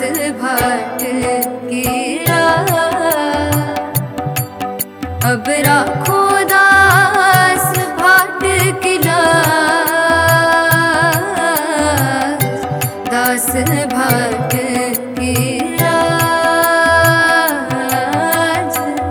भाट गिरा। अब राखो दास भाट की लाज, दास भाट की लाज।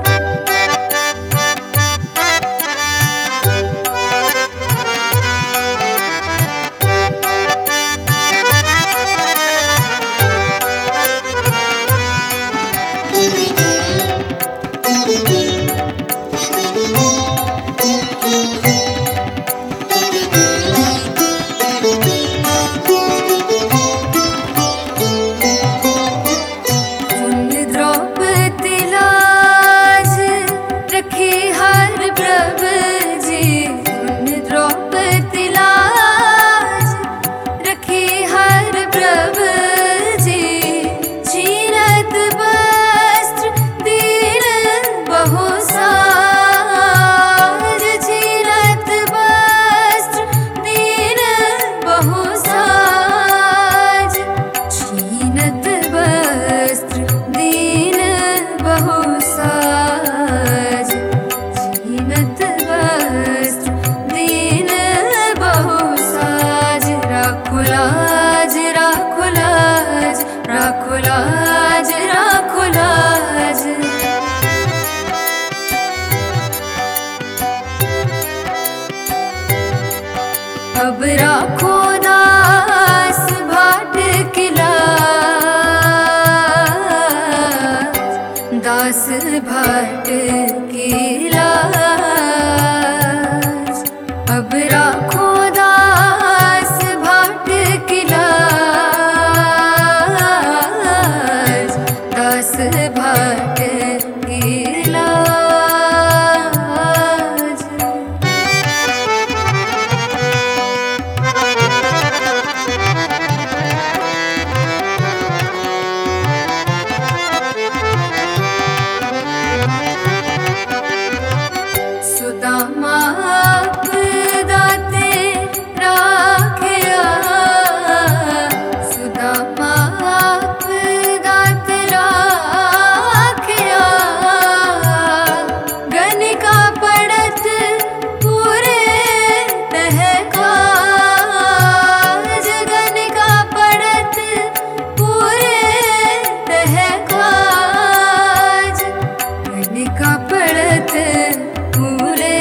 राखो लाज, राखो लाज। अब राखो दास भाट की लाज, दास भाट की लाज। अब राखो दास भाट की लाज, दास भाट की लाज। सुदामा दाते राखिया, सुदामा दाते राखिया। गनिका पड़त पूरे तहकाज, गनिका पड़त पूरे तहकाज। गनिका पड़त पूरे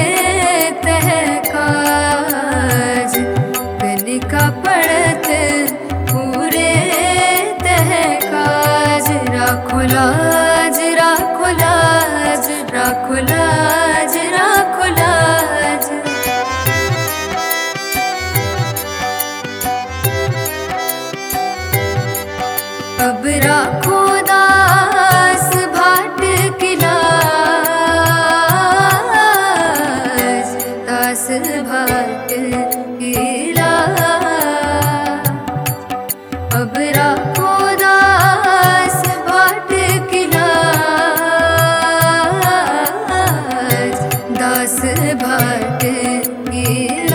तहकाज, गनिका पड़त पूरे तहकाज। राखो लाज, राखो लाज, राखो लाज, राखो लाज। अब राखो दास भाट की लाज, दास भाट की लाज। अब राखो दास भाट की लाज, दास भाट की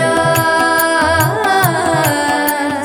लाज।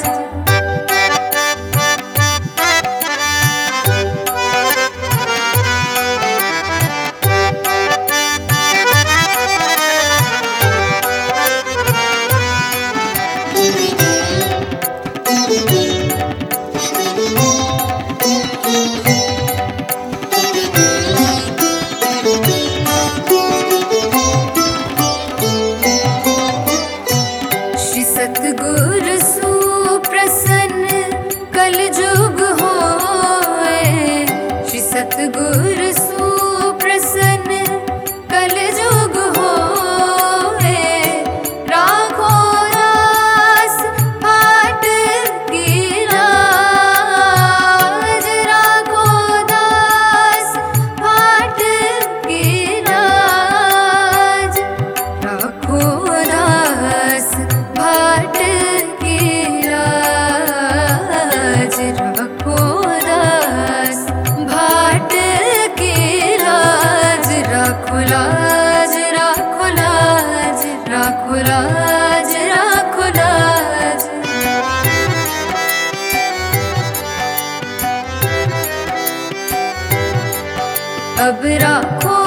श्री सतगुरु सुप्रसन्न कल जुग होए, श्री सतगुरु सुप्रसन्न कल जुग होए। राखो दास भाट की लाज, राखो दास भाट की लाज। राखो दास भाट की लाज, राखो दास भाट की लाज। राखो लाज, राखो लाज, राखो लाज, राखो लाज। अब राखो